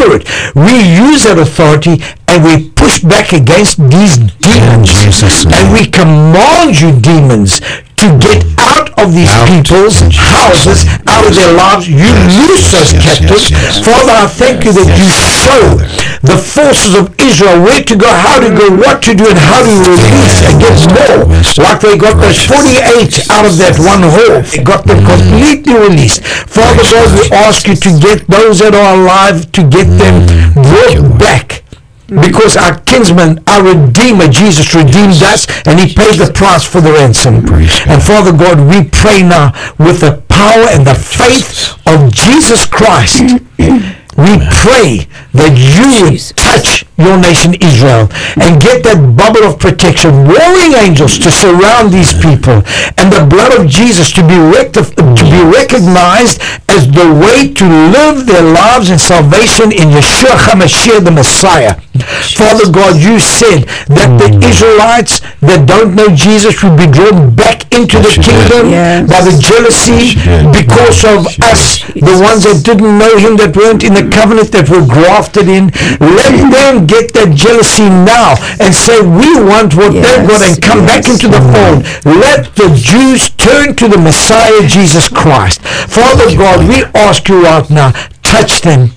Spirit, we use that authority and we push back against these demons. And we command you, demons, to get out of these people's houses, out of their lives. You loose those captives. Father, I thank you that you show the forces of Israel where to go, how to go, what to do, and how to release and get more. Like they got those 48 out of that one hole. They got them completely released. Father God, we ask you to get those that are alive, to get them brought back. Because our kinsman, our Redeemer, Jesus redeemed us, and he paid the price for the ransom. And Father God, we pray now with the power and the faith of Jesus Christ. We pray that you would touch your nation Israel and get that bubble of protection, warring angels to surround these people, and the blood of Jesus to be recognized as the way to live their lives in salvation in Yeshua HaMashiach, the Messiah. Father God, you said that the Israelites that don't know Jesus will be drawn back into the kingdom by the jealousy because of us, the ones that didn't know him, that weren't in the covenant, that were grafted in. Let them get that jealousy now and say, we want what they've got, and come back into the fold. Let the Jews turn to the Messiah, Jesus Christ. Father God, we ask you right now, touch them.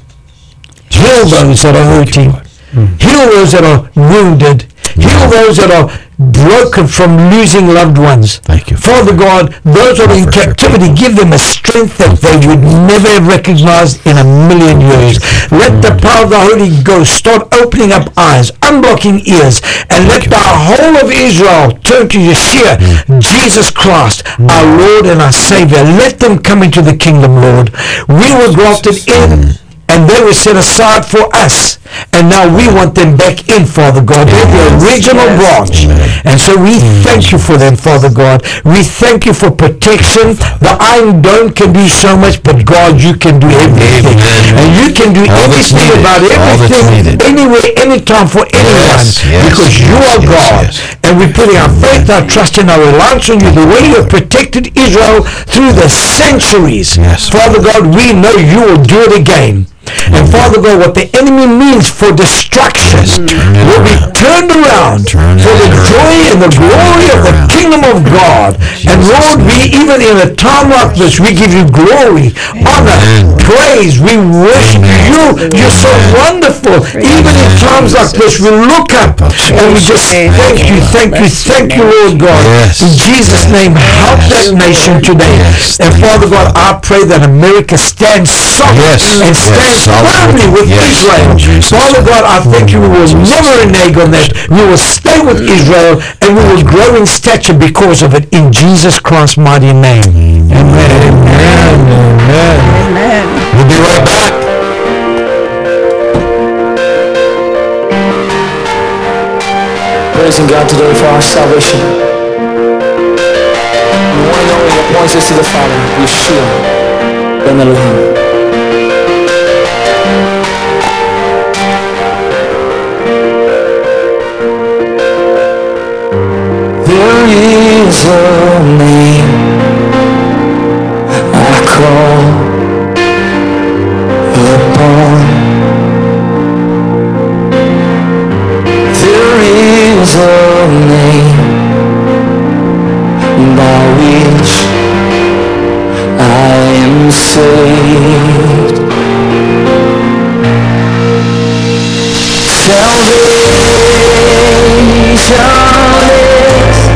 Heal those that are hurting. Heal those that are wounded. Heal those that are broken from losing loved ones. Thank you, Father God, those that are in captivity, give them a strength that they would never have recognized in a million years. Let the power of the Holy Ghost start opening up eyes, unblocking ears, and let the whole of Israel turn to Yeshua, Jesus Christ, our Lord and our Savior. Let them come into the kingdom, Lord. We were grafted in, and they were set aside for us. And now we want them back in, Father God. They're the original branch. And so we thank you for them, Father God. We thank you for protection. The Iron Dome can do so much, but God, you can do everything. And you can do everything about everything, anywhere, anytime, for anyone. Because you are God. And we're putting our faith, our trust, and our reliance on you. The way you have protected Israel through the centuries. Father God, we know you will do it again. And Father God, what the enemy means for destruction will be turned around for the joy and the glory of the kingdom of God. And Lord, we, even in a time like this, we give you glory, honor, praise. We worship you. You're so wonderful. Even in times like this, we look up and we just thank you, Lord God. In Jesus' name, help that nation today. And Father God, I pray that America stands solid and stands firmly with Israel. Father God, I thank you, we will never renege on that. We will stay with Israel, and we will grow in stature because of it, in Jesus Christ's mighty name. Amen. Amen. We'll be right back. Praising God today for our salvation. We want to know what points us to the Father, Yeshua ben Elohim. There is a name I call upon. There is a name by which I am saved. Salvation.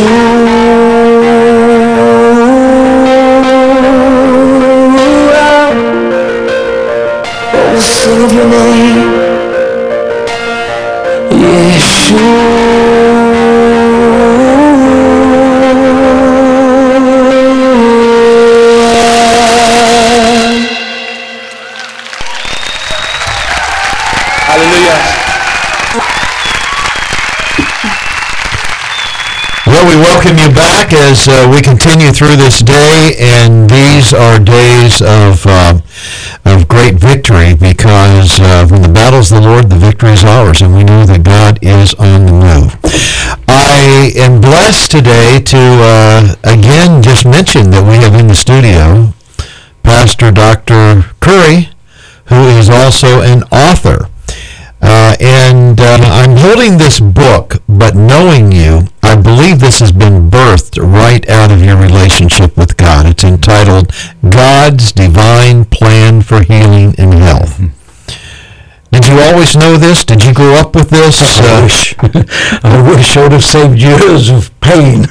Oh, sing of your name, Well, we welcome you back as we continue through this day, and these are days of great victory because when the battle's the Lord, the victory is ours, and we know that God is on the move. I am blessed today to again just mention that we have in the studio Pastor Dr. Curry, who is also an author. I'm holding this book, but knowing you, I believe this has been birthed right out of your relationship with God. It's entitled God's Divine Plan for Healing and Health. Did you always know this? Did you grow up with this? I wish I would have saved years of pain.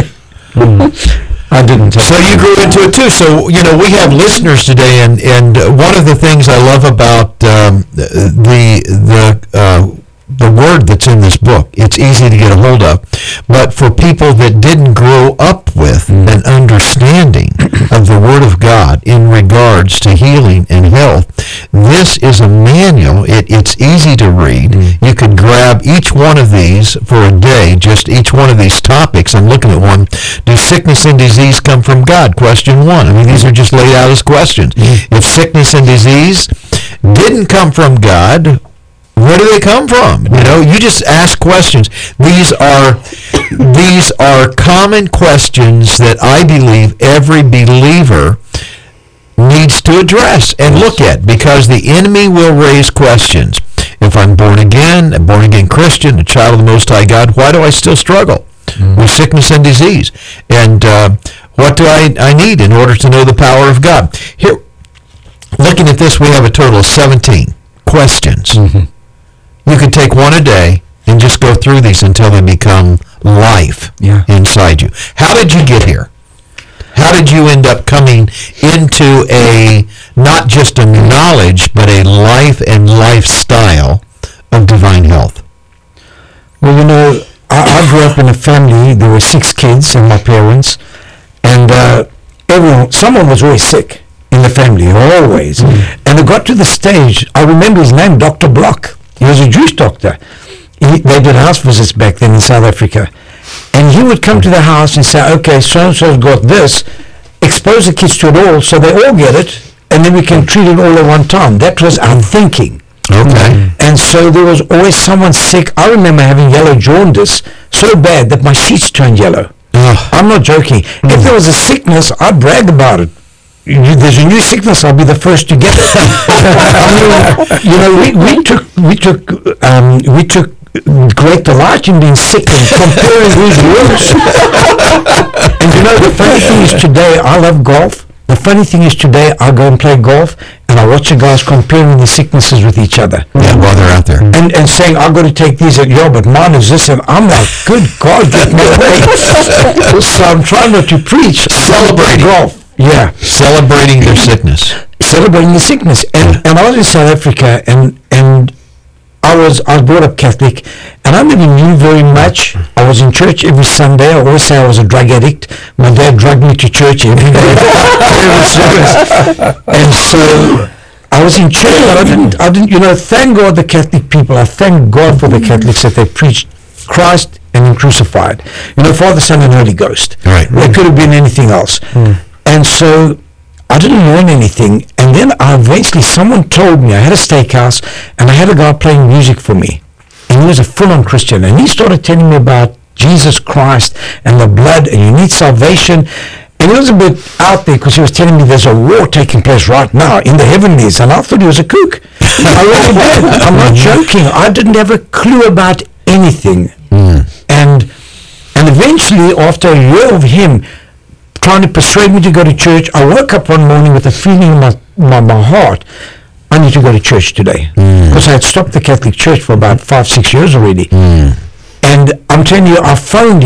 I didn't. So you grew into it too. So, you know, we have listeners today, and one of the things I love about the word that's in this book, it's easy to get a hold of. But for people that didn't grow up with an understanding of the Word of God in regards to healing and health, this is a manual. It's easy to read. You could grab each one of these for a day, just each one of these topics. I'm looking at one. Do sickness and disease come from God? Question 1. I mean, these are just laid out as questions. If sickness and disease didn't come from God, where do they come from? You know, you just ask questions. These are common questions that I believe every believer needs to address and look at, because the enemy will raise questions. If I'm born again, a born again Christian, a child of the Most High God, why do I still struggle with sickness and disease? And what do I need in order to know the power of God? Here, looking at this, we have a total of 17 questions. You could take one a day and just go through these until they become life inside you. How did you get here? How did you end up coming into not just a knowledge, but a life and lifestyle of divine health? Well, you know, I grew up in a family. There were 6 kids and my parents, and someone was always sick in the family, always. And it got to the stage, I remember his name, Dr. Block. He was a Jewish doctor. They did house visits back then in South Africa. And he would come to the house and say, okay, so-and-so's got this, expose the kids to it all so they all get it, and then we can treat it all at one time. That was our thinking. Okay. And so there was always someone sick. I remember having yellow jaundice so bad that my sheets turned yellow. I'm not joking. If there was a sickness, I'd brag about it. There's a new sickness, I'll be the first to get it. I mean, you know, we took great delight in being sick and comparing who's worse. And you know, the funny thing is today, I love golf. The funny thing is today, I go and play golf, and I watch the guys comparing the sicknesses with each other. Yeah, while they're out there. And saying, I've got to take these, but mine is this, and I'm like, good God, get me away. So I'm trying not to preach. Celebrating golf. Yeah. Celebrating their sickness. Celebrating the sickness. And I was in South Africa, and I was brought up Catholic, and I never knew very much. I was in church every Sunday. I always say I was a drug addict. My dad drugged me to church every day. Every service. And so I was in church, but I didn't, you know, thank God the Catholic people, I thank God for the Catholics that they preached Christ and Him crucified. You know, Father, Son, and Holy Ghost. Right. There could have been anything else. And so I didn't learn anything. And then eventually someone told me, I had a steakhouse, and I had a guy playing music for me. And he was a full-on Christian. And he started telling me about Jesus Christ and the blood, and you need salvation. And he was a bit out there because he was telling me there's a war taking place right now in the heavenlies. And I thought he was a kook. I really did. I'm not joking. I didn't have a clue about anything. And eventually, after a year of him trying to persuade me to go to church, I woke up one morning with a feeling in my heart, I need to go to church today. Because I had stopped the Catholic Church for about 5-6 years already. And I'm telling you, I phoned him,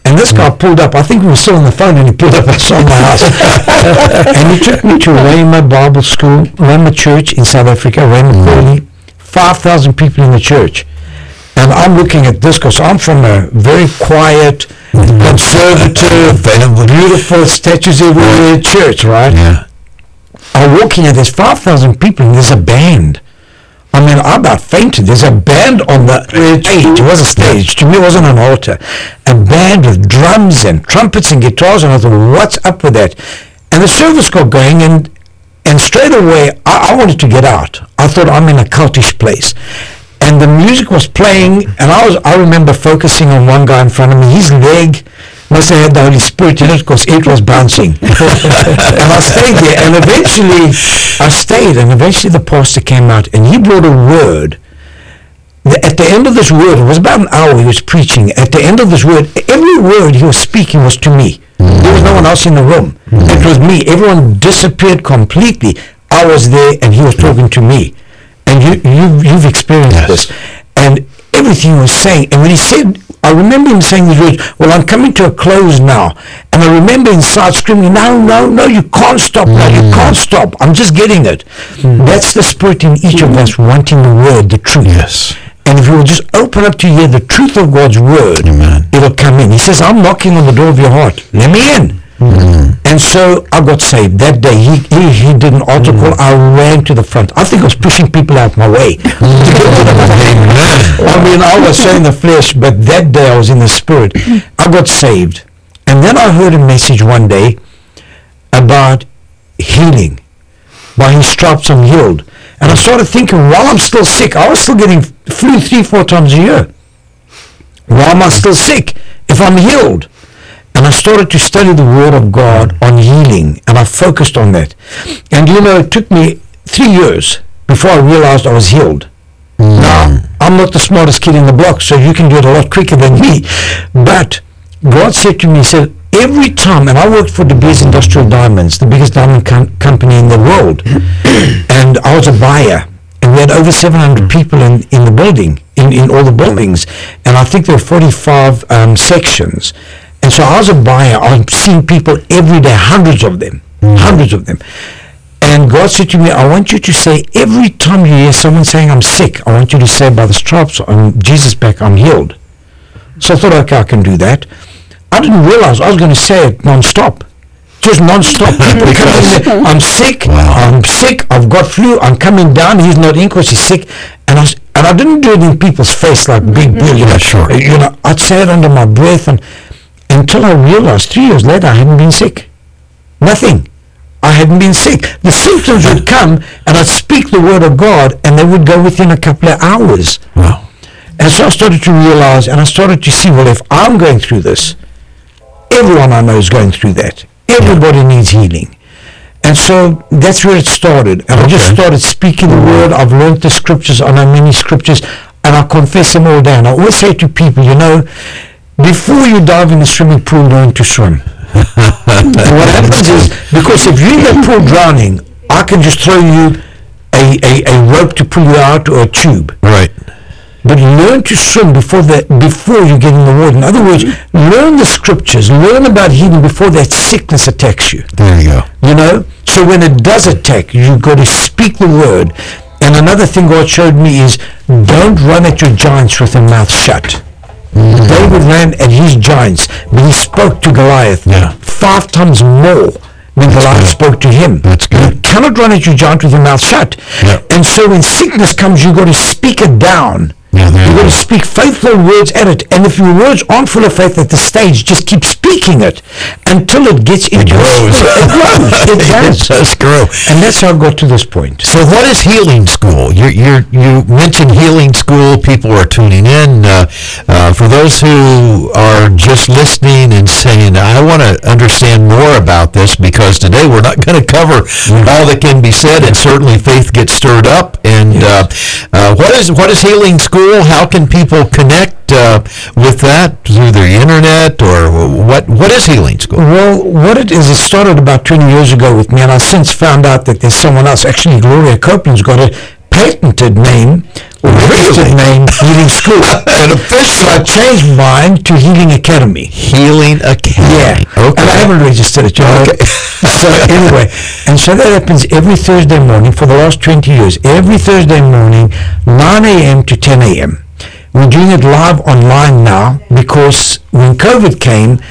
And this guy pulled up. I think we were still on the phone, and he pulled up outside my house. And he took me to Rhema Bible School, Rhema Church in South Africa, Rhema Crawley, 5,000 people in the church. And I'm looking at this because I'm from a very quiet, conservative, beautiful statues everywhere church, right? Yeah. I'm walking and there's 5,000 people and there's a band. I mean, I about fainted. There's a band on the stage. It was a stage. To me, it wasn't an altar. A band with drums and trumpets and guitars, and I thought, what's up with that? And the service got going, and straight away, I wanted to get out. I thought, I'm in a cultish place. And the music was playing, and I remember focusing on one guy in front of me. His leg must have had the Holy Spirit in it because it was bouncing. And I stayed there, and eventually the pastor came out, and he brought a word. At the end of this word, it was about an hour he was preaching. At the end of this word, every word he was speaking was to me. There was no one else in the room. It was me. Everyone disappeared completely. I was there, and he was talking to me. And you've experienced this. And everything he was saying, and when he said, I remember him saying these words, well, I'm coming to a close now. And I remember inside screaming, no, you can't stop now, you can't stop. I'm just getting it. That's the spirit in each of us wanting the word, the truth. Yes. And if you will just open up to hear the truth of God's word, it'll come in. He says, I'm knocking on the door of your heart. Let me in. And so I got saved. That day, he did an altar call. I ran to the front. I think I was pushing people out my way. I mean, I was so in the flesh, but that day I was in the spirit. I got saved. And then I heard a message one day about healing. By his stripes I'm healed. And I started thinking, while I'm still sick, I was still getting flu 3-4 times a year. Why am I still sick if I'm healed? And I started to study the Word of God on healing, and I focused on that. And it took me 3 years before I realized I was healed. Now, I'm not the smartest kid in the block, so you can do it a lot quicker than me. But God said to me, he said, every time, and I worked for De Beers Industrial Diamonds, the biggest diamond company in the world, and I was a buyer. And we had over 700 people in the building, in all the buildings, and I think there were 45 sections. And so I was a buyer. I'm seeing people every day, hundreds of them. And God said to me, I want you to say, every time you hear someone saying, I'm sick, I want you to say, by the stripes on Jesus' back, I'm healed. So I thought, okay, I can do that. I didn't realize I was going to say it non-stop. Just non-stop. People coming in there, I'm sick, I'm sick, I've got flu, I'm coming down, he's not in because he's sick. And I didn't do it in people's face like big Bill, Sure. I'd say it under my breath, and until I realized 3 years later I hadn't been sick. Nothing. I hadn't been sick. The symptoms would come, and I'd speak the word of God, and they would go within a couple of hours. Wow. And so I started to realize, and I started to see, well, if I'm going through this, everyone I know is going through that. Everybody needs healing. And so that's where it started. And I just started speaking the word. I've learned the scriptures. I know many scriptures, and I confess them all day. And I always say to people, before you dive in the swimming pool, learn to swim. And what happens is, because if you're in the pool drowning, I can just throw you a rope to pull you out or a tube. Right. But learn to swim before you get in the water. In other words, learn the scriptures, learn about healing before that sickness attacks you. There you go. So when it does attack you, you've got to speak the word. And another thing God showed me is, don't run at your giants with your mouth shut. David ran at his giants, but he spoke to Goliath 5 times more than Goliath spoke to him. That's good. You cannot run at your giant with your mouth shut. Yeah. And so when sickness comes, you've got to speak it down. You've got to speak faithful words at it. And if your words aren't full of faith at the stage, just keep speaking it until it gets into your spirit. It grows. It does. It does grow. And that's how I got to this point. So what is Healing School? You mentioned Healing School. People are tuning in. For those who are just listening and saying, I want to understand more about this, because today we're not going to cover all that can be said, and certainly faith gets stirred up. And what is Healing School? How can people connect with that through the internet, or what is Healing School? Well, what it is, it started about 20 years ago with me, and I since found out that there's someone else. Actually, Gloria Copeland's got a patented name, or very registered name, Healing School. And So I changed mine to Healing Academy. Healing Academy. Yeah. Okay. And I haven't registered it, Okay. So anyway, and so that happens every Thursday morning for the last 20 years. Every Thursday morning, 9 a.m. to 10 a.m. We're doing it live online now because when COVID came,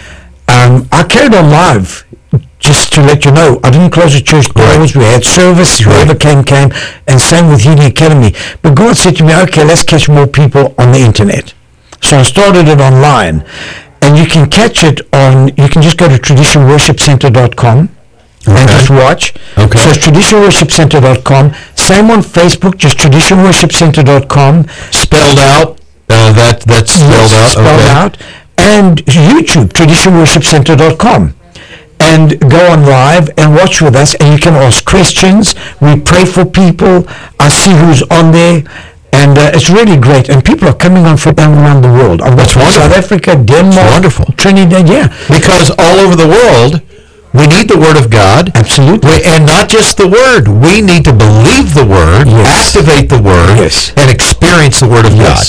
I carried on live. Just to let you know, I didn't close the church doors. We had service. Whoever came, and same with Healing Academy. But God said to me, okay, let's catch more people on the internet. So I started it online. And you can catch it you can just go to traditionworshipcenter.com and just watch. Okay. So it's traditionworshipcenter.com. Same on Facebook, just traditionworshipcenter.com. Spelled out? That's spelled out? Spelled Okay. out. And YouTube, traditionworshipcenter.com. And go on live and watch with us, and you can ask questions. We pray for people. I see who's on there, and it's really great. And people are coming on from around the world. I've got from South Africa, Denmark, wonderful. Trinidad, yeah. Because all over the world, we need the Word of God. Absolutely. And not just the Word. We need to believe the Word, activate the Word, and experience the Word of God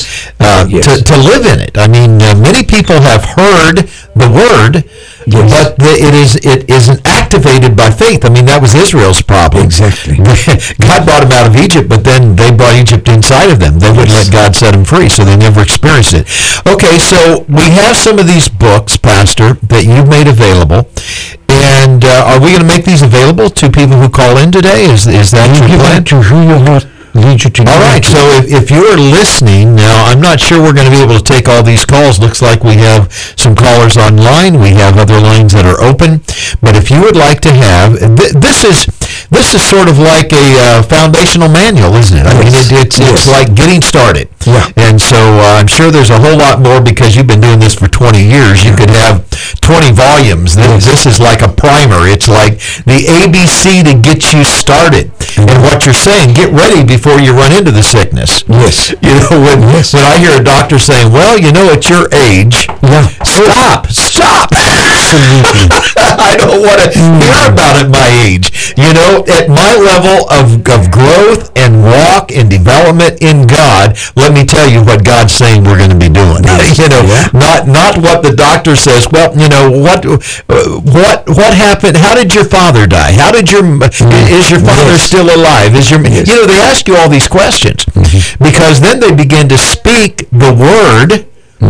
to live in it. I mean, many people have heard the Word, but it isn't activated by faith. I mean, that was Israel's problem. Exactly. God brought them out of Egypt, but then they brought Egypt inside of them. They wouldn't let God set them free, so they never experienced it. Okay, so we have some of these books, Pastor, that you've made available. And are we going to make these available to people who call in today? Is that your plan? To who your heart leads you to. All right, so if you're listening, now I'm not sure we're going to be able to take all these calls. Looks like we have some callers online. We have other lines that are open. But if you would like to have, this is sort of like a foundational manual, isn't it? I mean, it's like getting started. Yeah. And so I'm sure there's a whole lot more because you've been doing this for 20 years. You could have 20 volumes. This is like a primer. It's like the ABC to get you started. And what you're saying, get ready before you run into the sickness. Yes. You know, when I hear a doctor saying, well, you know, at your age, stop. Absolutely. I don't want to hear about it at my age. You know, at my level of growth and walk and development in God, let me tell you what God's saying we're going to be doing. You know, not what the doctor says. Well, you know, what happened? How did your father die? Is your father still alive? You know, they ask you all these questions because then they begin to speak the word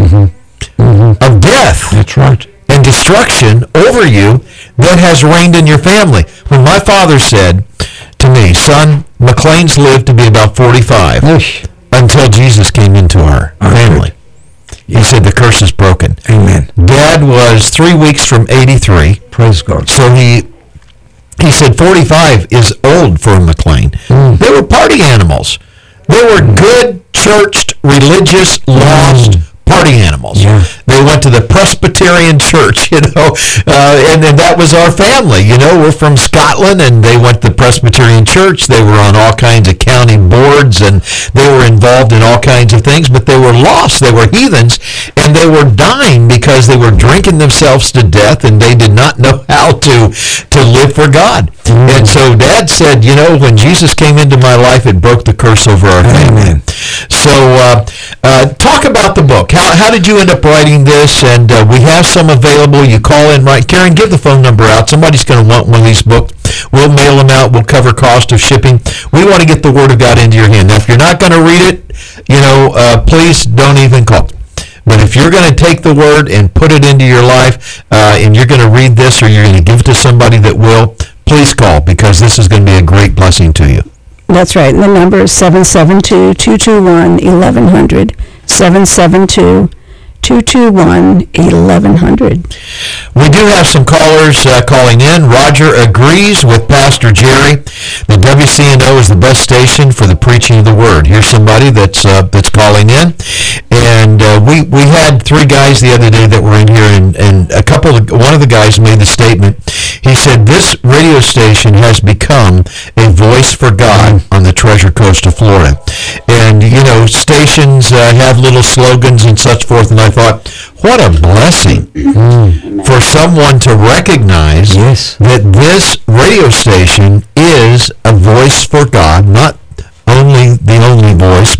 of death. That's right. And destruction over you that has reigned in your family. When my father said to me, son, McLean's lived to be about 45 until Jesus came into our family. He said the curse is broken. Amen. Dad was 3 weeks from 83. Praise God. So he said 45 is old for a McLean. They were party animals. They were good, churched, religious, lost party animals. Yeah. They went to the Presbyterian church, you know, and that was our family. You know, we're from Scotland, and they went to the Presbyterian church. They were on all kinds of county boards, and they were involved in all kinds of things, but they were lost. They were heathens, and they were dying because they were drinking themselves to death, and they did not know how to live for God. And so Dad said, you know, when Jesus came into my life, it broke the curse over our family. So talk about the book. How did you end up writing this? And we have some available. You call in, right? Karen, give the phone number out. Somebody's going to want one of these books. We'll mail them out. We'll cover cost of shipping. We want to get the Word of God into your hand. Now, if you're not going to read it, you know, please don't even call. But if you're going to take the Word and put it into your life, and you're going to read this or you're going to give it to somebody that will, please call, because this is going to be a great blessing to you. That's right. The number is 772-221-1100. 772-221-1100. We do have some callers calling in. Roger agrees with Pastor Jerry. The WCNO is the best station for the preaching of the Word. Here's somebody that's calling in. And we had three guys the other day that were in here, and one of the guys made the statement. He said, this radio station has become a voice for God on the Treasure Coast of Florida. And, you know, stations have little slogans and such forth, and I thought, what a blessing for someone to recognize that this radio station is a voice for God, not only the only voice, but a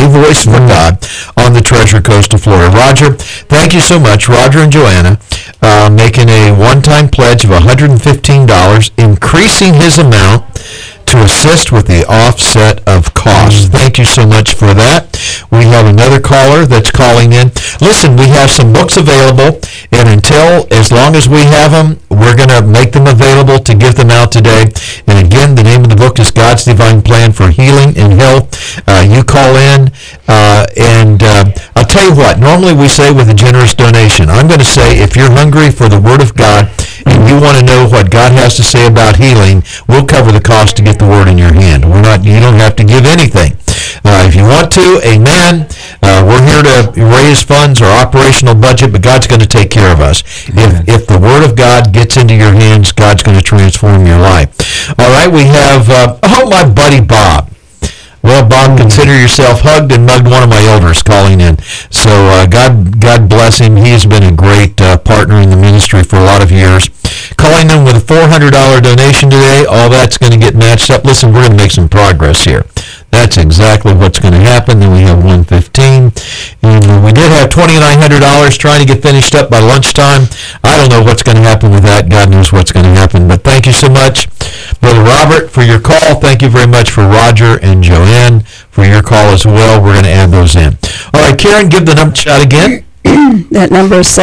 a voice for God on the Treasure Coast of Florida. Roger, thank you so much. Roger and Joanna making a one-time pledge of $115, increasing his amount to assist with the offset of costs. Thank you so much for that. We have another caller that's calling in. Listen, we have some books available, and as long as we have them, we're going to make them available to give them out today. And again, the name of the book is God's Divine Plan for Healing and Health. You call in, and I'll tell you what, normally we say with a generous donation. I'm going to say if you're hungry for the Word of God and you want to know what God has to say about healing, we'll cover the cost to get the Word in your hand. You don't have to give anything. If you want to, amen. We're here to raise funds or operational budget, but God's going to take care of us. If the Word of God gets into your hands, God's going to transform your life. All right, we have, my buddy Bob. Well, Bob, consider yourself hugged and mugged, one of my elders calling in. So God bless him. He has been a great partner in the ministry for a lot of years. Calling in with a $400 donation today. All that's going to get matched up. Listen, we're going to make some progress here. That's exactly what's going to happen. Then we have $115. And we did have $2,900 trying to get finished up by lunchtime. I don't know what's going to happen with that. God knows what's going to happen. But thank you so much, Brother Robert, for your call. Thank you very much for Roger and Joanne for your call as well. We're going to add those in. All right, Karen, give the number shot again. That number is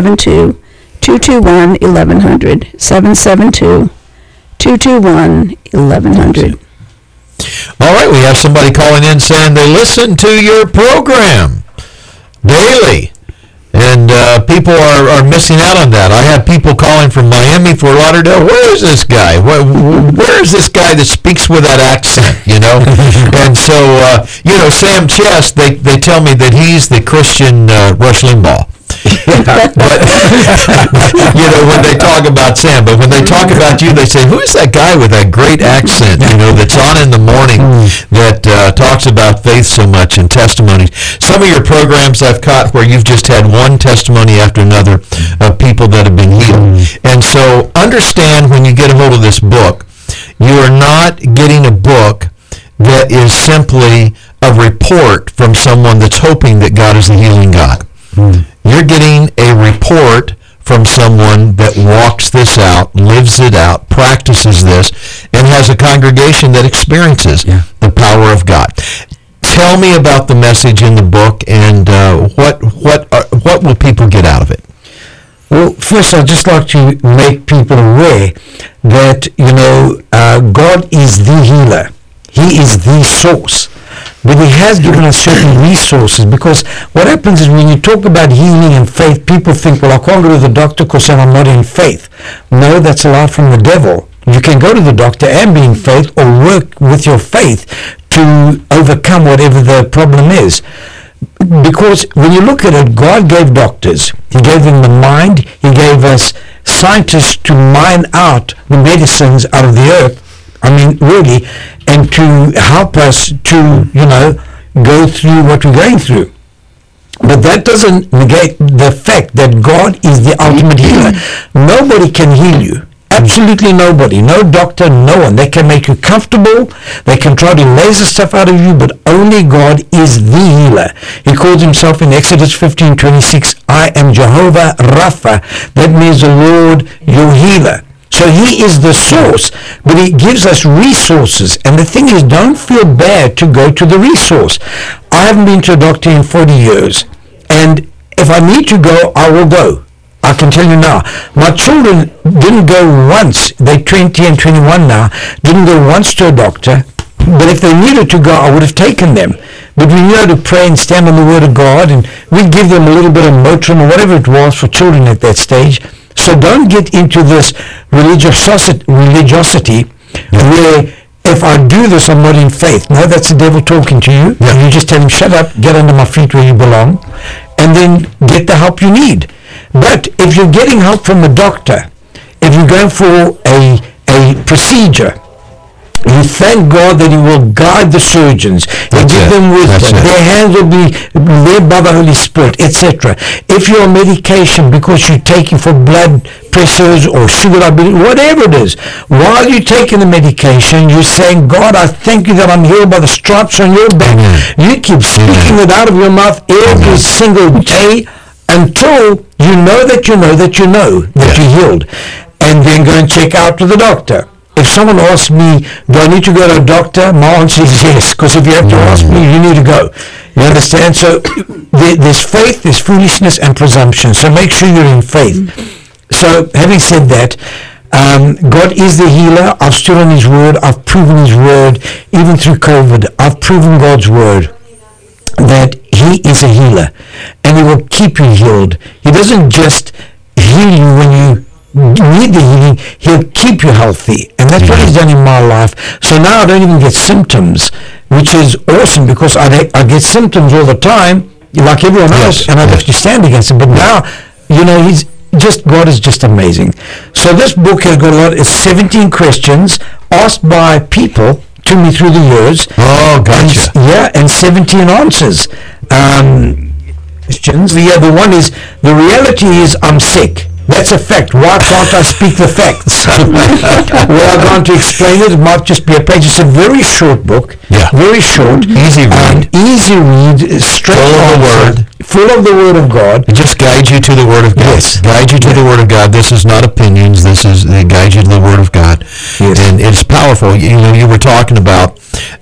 772-221-1100. 772-221-1100. All right, we have somebody calling in saying they listen to your program daily, and people are missing out on that. I have people calling from Miami, Fort Lauderdale. Where is this guy? Where is this guy that speaks with that accent, And so, Sam Chess, they tell me that he's the Christian Rush Limbaugh. But, when they talk about Sam, but when they talk about you, they say, who's that guy with that great accent, that's on in the morning that talks about faith so much and testimonies. Some of your programs I've caught where you've just had one testimony after another of people that have been healed. And so understand when you get a hold of this book, you are not getting a book that is simply a report from someone that's hoping that God is the healing God. You're getting a report from someone that walks this out, lives it out, practices this, and has a congregation that experiences the power of God. Tell me about the message in the book, and what will people get out of it? Well, first, I'd just like to make people aware that, God is the healer. He is the source. But he has given us certain resources, because what happens is when you talk about healing and faith, people think, well, I can't go to the doctor because I'm not in faith. No, that's a lie from the devil. You can go to the doctor and be in faith, or work with your faith to overcome whatever the problem is. Because when you look at it, God gave doctors. He gave them the mind. He gave us scientists to mine out the medicines out of the earth. I mean, really, and to help us to, go through what we're going through. But that doesn't negate the fact that God is the ultimate healer. Nobody can heal you. Absolutely nobody. No doctor, no one. They can make you comfortable. They can try to laser stuff out of you, but only God is the healer. He calls himself in Exodus 15:26, I am Jehovah Rapha. That means the Lord, your healer. So he is the source, but he gives us resources. And the thing is, don't feel bad to go to the resource. I haven't been to a doctor in 40 years. And if I need to go, I will go. I can tell you now. My children didn't go once. They're 20 and 21 now. Didn't go once to a doctor. But if they needed to go, I would have taken them. But we knew how to pray and stand on the Word of God. And we'd give them a little bit of Motrin or whatever it was for children at that stage. So don't get into this religiosity where if I do this, I'm not in faith. No, that's the devil talking to you. Yeah. You just tell him, shut up, get under my feet where you belong, and then get the help you need. But if you're getting help from a doctor, if you're going for a procedure, You thank God that He will guide the surgeons. He'll give them wisdom. Their hands will be led by the Holy Spirit, etc. If you're on medication because you're taking for blood pressures or sugar diabetes, whatever it is, while you're taking the medication, you're saying, God, I thank you that I'm healed by the stripes on your back. You keep speaking it out of your mouth every single day until you know that you know that you know that you're healed. And then go and check out to the doctor. If someone asks me, do I need to go to a doctor? My answer is yes, because if you have to ask me, you need to go. You understand? So there's faith, there's foolishness, and presumption. So make sure you're in faith. So having said that, God is the healer. I've stood on His word. I've proven His word. Even through COVID, I've proven God's word that He is a healer. And He will keep you healed. He doesn't just heal you when you need the healing. He'll keep you healthy, and that's what He's done in my life. So now I don't even get symptoms, which is awesome, because I get symptoms all the time like everyone else, and I have to stand against it. But now, God is just amazing. So this book has got a lot. It's 17 questions asked by people to me through the years. Oh, gotcha. And 17 answers. Questions. The other one is, the reality is I'm sick. That's a fact. Why can't I speak the facts? Well, I'm going to explain it. It might just be a page. It's a very short book. Yeah. Very short. Easy read. Easy read. Straight full of the Word. Full of the Word of God. It just guides you to the Word of God. Yes. Guides you to the Word of God. This is not opinions. It guides you to the Word of God. Yes. And it's powerful. You were talking about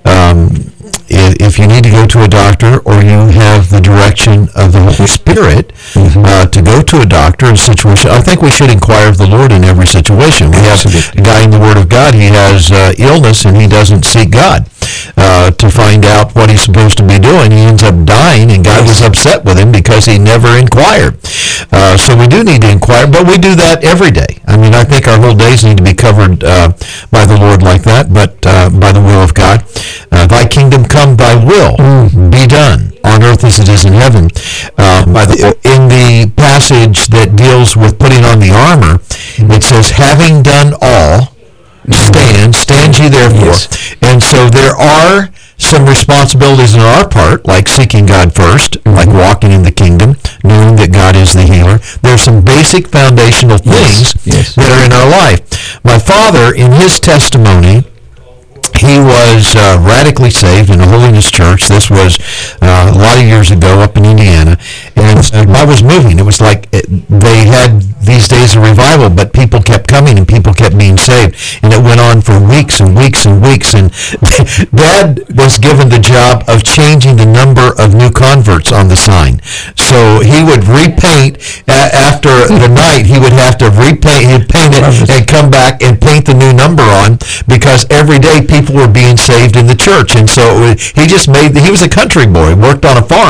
if you need to go to a doctor, or you have the direction of the Holy Spirit to go to a doctor in a situation, I think we should inquire of the Lord in every situation. We have a guy in the Word of God. He has illness, and he doesn't seek God to find out what he's supposed to be doing. He ends up dying, and God was upset with him because he never inquired. So we do need to inquire, but we do that every day. I mean, I think our whole days need to be covered by the Lord like that, but by the will of God. Thy kingdom come, thy will be done on earth as it is in heaven. In the passage that deals with putting on the armor, it says, having done all, stand ye therefore. Yes. And so there are some responsibilities on our part, like seeking God first, like walking in the kingdom, knowing that God is the healer. There are some basic foundational things that are in our life. My father, in his testimony, he was radically saved in a holiness church. This was a lot of years ago up in Indiana. And I was moving. It was like they had these days of revival, but people kept coming and people kept being saved. And it went on for weeks and weeks and weeks. And Dad was given the job of changing the number of new converts on the sign. So he would repaint after the night. He would have to repaint. He'd paint it and come back and paint the new number on, because every day people were being saved in the church. And so he was a country boy, worked on a farm.